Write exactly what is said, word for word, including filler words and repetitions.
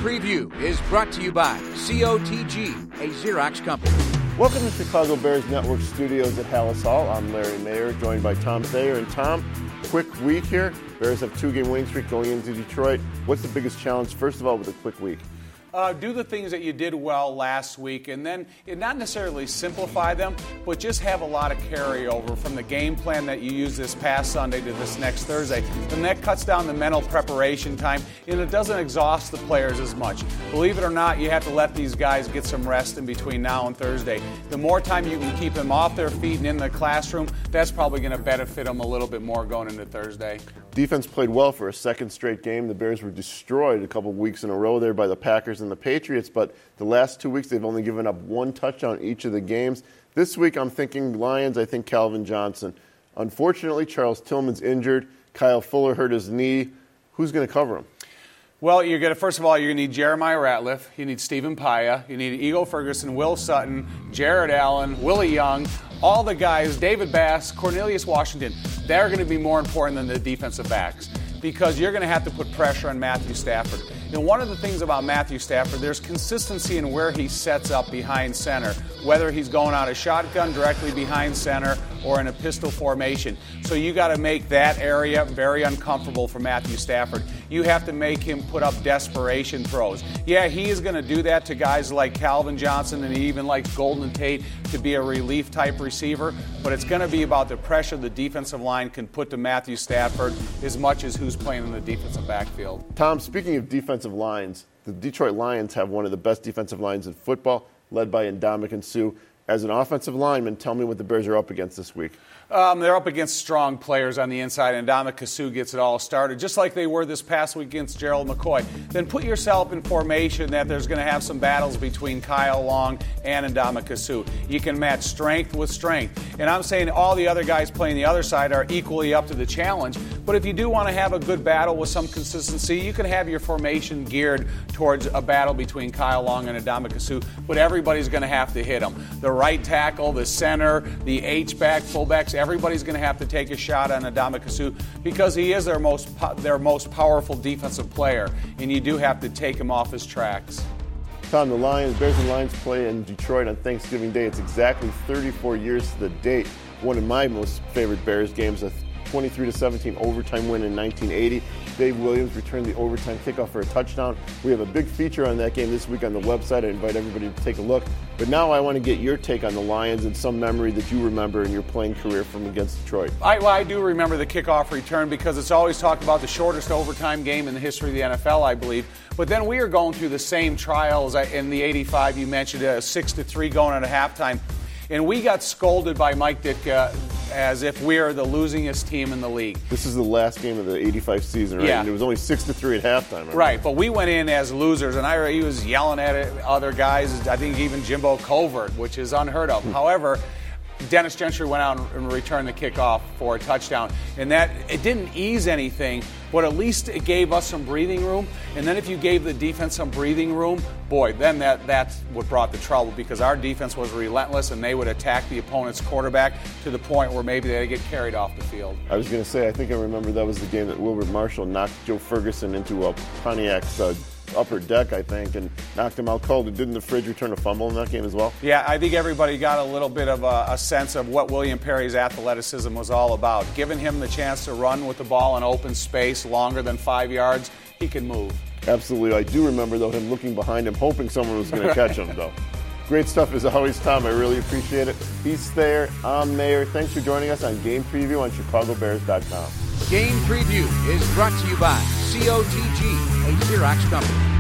Preview is brought to you by C O T G, a Xerox company. Welcome to Chicago Bears Network Studios at Halas Hall. I'm Larry Mayer, joined by Tom Thayer. And Tom, quick week here. Bears have two-game winning streak going into Detroit. What's the biggest challenge, first of all, with a quick week? Uh, do the things that you did well last week, and then not necessarily simplify them, but just have a lot of carryover from the game plan that you used this past Sunday to this next Thursday. And that cuts down the mental preparation time, and it doesn't exhaust the players as much. Believe it or not, you have to let these guys get some rest in between now and Thursday. The more time you can keep them off their feet and in the classroom, that's probably going to benefit them a little bit more going into Thursday. Defense played well for a second straight game. The Bears were destroyed a couple of weeks in a row there by the Packers and the Patriots, but the last two weeks they've only given up one touchdown each of the games. This week I'm thinking Lions, I think Calvin Johnson. Unfortunately, Charles Tillman's injured. Kyle Fuller hurt his knee. Who's going to cover him? Well, you're going to, first of all, you're going to need Jeremiah Ratliff. You need Stephen Paia. You need Ego Ferguson, Will Sutton, Jared Allen, Willie Young, all the guys, David Bass, Cornelius Washington. They're going to be more important than the defensive backs because you're going to have to put pressure on Matthew Stafford. And one of the things about Matthew Stafford, there's consistency in where he sets up behind center, whether he's going out a shotgun directly behind center or in a pistol formation. So you got to make that area very uncomfortable for Matthew Stafford. You have to make him put up desperation throws. Yeah, he is going to do that to guys like Calvin Johnson, and he even likes Golden Tate to be a relief type receiver, but it's going to be about the pressure the defensive line can put to Matthew Stafford as much as who's playing in the defensive backfield. Tom, speaking of defensive lines, the Detroit Lions have one of the best defensive lines in football, led by Ndamukong Suh. As an offensive lineman, tell me what the Bears are up against this week. Um, they're up against strong players on the inside, and Ndamukong Suh gets it all started, just like they were this past week against Gerald McCoy. Then put yourself in formation that there's going to have some battles between Kyle Long and Ndamukong Suh. You can match strength with strength. And I'm saying all the other guys playing the other side are equally up to the challenge. But if you do want to have a good battle with some consistency, you can have your formation geared towards a battle between Kyle Long and Ndamukong Suh, but everybody's going to have to hit them. The right tackle, the center, the H-back, fullbacks, everybody's going to have to take a shot on Ndamukong Suh because he is their most their most powerful defensive player, and you do have to take him off his tracks. Tom, the Lions, Bears and Lions play in Detroit on Thanksgiving Day. It's exactly thirty-four years to the date. One of my most favorite Bears games, a twenty-three to seventeen overtime win in nineteen eighty. Dave Williams returned the overtime kickoff for a touchdown. We have a big feature on that game this week on the website. I invite everybody to take a look. But now I want to get your take on the Lions and some memory that you remember in your playing career from against Detroit. I, well, I do remember the kickoff return because it's always talked about the shortest overtime game in the history of the N F L, I believe. But then we are going through the same trials in the eighty-five. You mentioned a six to three going at a halftime. And we got scolded by Mike Ditka as if we are the losingest team in the league. This is the last game of the eighty-five season, right? Yeah. And it was only six to three at halftime. Right? Right, but we went in as losers, and I, he was yelling at it, other guys, I think even Jimbo Covert, which is unheard of. However, Dennis Gentry went out and returned the kickoff for a touchdown. And that, it didn't ease anything, but at least it gave us some breathing room. And then if you gave the defense some breathing room, boy, then that, that's what brought the trouble because our defense was relentless and they would attack the opponent's quarterback to the point where maybe they'd get carried off the field. I was going to say, I think I remember that was the game that Wilbert Marshall knocked Joe Ferguson into a Pontiac's uh, upper deck, I think, and knocked him out cold. And didn't the Fridge return a fumble in that game as well? Yeah, I think everybody got a little bit of a, a sense of what William Perry's athleticism was all about. Giving him the chance to run with the ball in open space longer than five yards, he can move. Absolutely. I do remember, though, him looking behind him, hoping someone was going to catch him, though. Great stuff as always, Tom. I really appreciate it. He's Thayer. I'm Mayer. Thanks for joining us on Game Preview on Chicago Bears dot com. Game Preview is brought to you by C O T G, a Xerox company.